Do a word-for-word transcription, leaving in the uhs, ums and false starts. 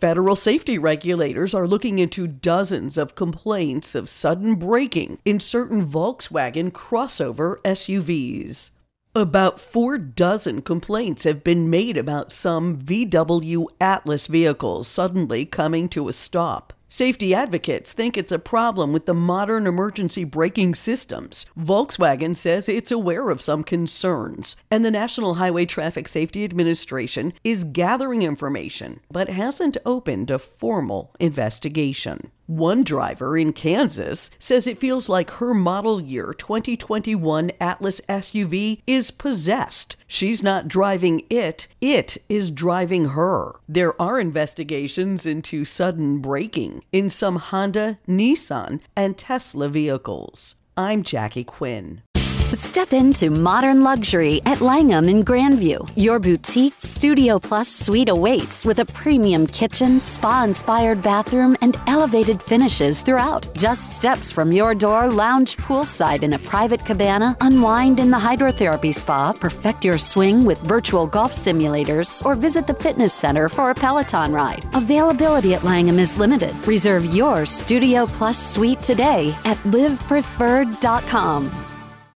Federal safety regulators are looking into dozens of complaints of sudden braking in certain Volkswagen crossover S U Vs. About four dozen complaints have been made about some V W Atlas vehicles suddenly coming to a stop. Safety advocates think it's a problem with the modern emergency braking systems. Volkswagen says it's aware of some concerns, and the National Highway Traffic Safety Administration is gathering information, but hasn't opened a formal investigation. One driver in Kansas says it feels like her model year twenty twenty-one Atlas S U V is possessed. She's not driving it, it is driving her. There are investigations into sudden braking in some Honda, Nissan, and Tesla vehicles. I'm Jackie Quinn. Step into modern luxury at Langham in Grandview. Your boutique Studio Plus suite awaits with a premium kitchen, spa-inspired bathroom, and elevated finishes throughout. Just steps from your door, lounge poolside in a private cabana, unwind in the hydrotherapy spa, perfect your swing with virtual golf simulators, or visit the fitness center for a Peloton ride. Availability at Langham is limited. Reserve your Studio Plus suite today at live preferred dot com.